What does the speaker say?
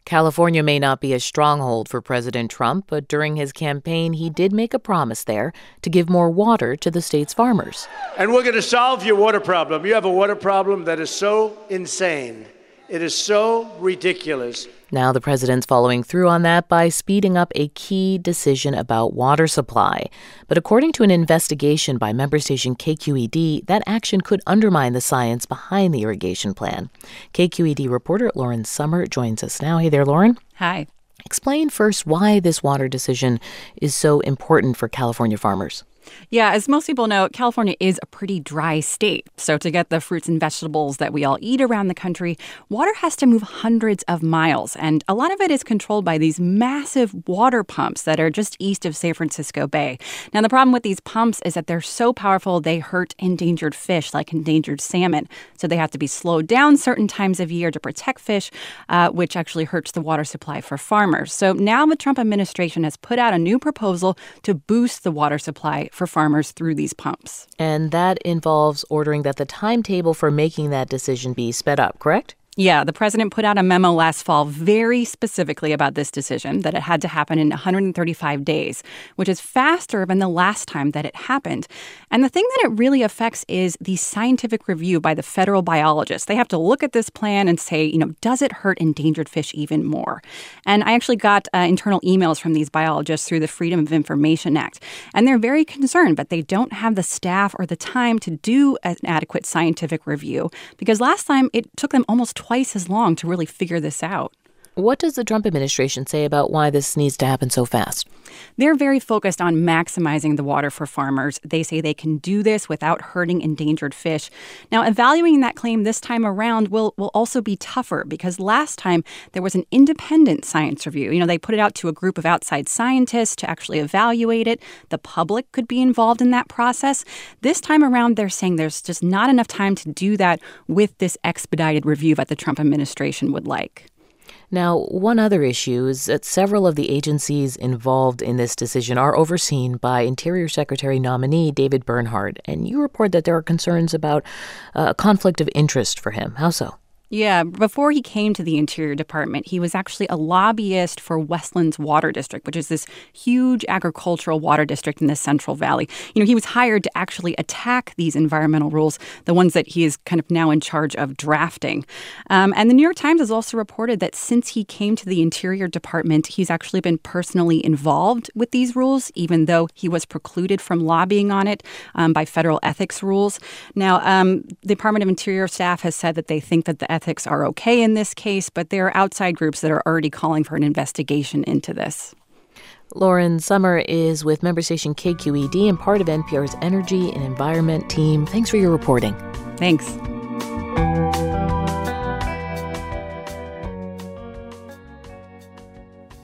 California may not be a stronghold for President Trump, but during his campaign, he did make a promise there to give more water to the state's farmers. And we're going to solve your water problem. You have a water problem that is so insane. It is so ridiculous. Now the president's following through on that by speeding up a key decision about water supply. But according to an investigation by member station KQED, that action could undermine the science behind the irrigation plan. KQED reporter Lauren Sommer joins us now. Hey there, Lauren. Hi. Explain first why this water decision is so important for California farmers. Yeah, as most people know, California is a pretty dry state. So to get the fruits and vegetables that we all eat around the country, water has to move hundreds of miles. And a lot of it is controlled by these massive water pumps that are just east of San Francisco Bay. Now, the problem with these pumps is that they're so powerful, they hurt endangered fish like endangered salmon. So they have to be slowed down certain times of year to protect fish, which actually hurts the water supply for farmers. So now the Trump administration has put out a new proposal to boost the water supply for farmers through these pumps. And that involves ordering that the timetable for making that decision be sped up, correct? Yeah, the president put out a memo last fall very specifically about this decision, that it had to happen in 135 days, which is faster than the last time that it happened. And the thing that it really affects is the scientific review by the federal biologists. They have to look at this plan and say, does it hurt endangered fish even more? And I actually got internal emails from these biologists through the Freedom of Information Act. And they're very concerned, but they don't have the staff or the time to do an adequate scientific review, because last time it took them almost twice as long to really figure this out. What does the Trump administration say about why this needs to happen so fast? They're very focused on maximizing the water for farmers. They say they can do this without hurting endangered fish. Now, evaluating that claim this time around will also be tougher, because last time there was an independent science review. They put it out to a group of outside scientists to actually evaluate it. The public could be involved in that process. This time around, they're saying there's just not enough time to do that with this expedited review that the Trump administration would like. Now, one other issue is that several of the agencies involved in this decision are overseen by Interior Secretary nominee David Bernhardt, and you report that there are concerns about a conflict of interest for him. How so? Yeah, before he came to the Interior Department, he was actually a lobbyist for Westlands Water District, which is this huge agricultural water district in the Central Valley. He was hired to actually attack these environmental rules, the ones that he is kind of now in charge of drafting. And the New York Times has also reported that since he came to the Interior Department, he's actually been personally involved with these rules, even though he was precluded from lobbying on it by federal ethics rules. Now, the Department of Interior staff has said that they think that the ethics are okay in this case, but there are outside groups that are already calling for an investigation into this. Lauren Sommer is with member station KQED and part of NPR's Energy and Environment team. Thanks for your reporting. Thanks.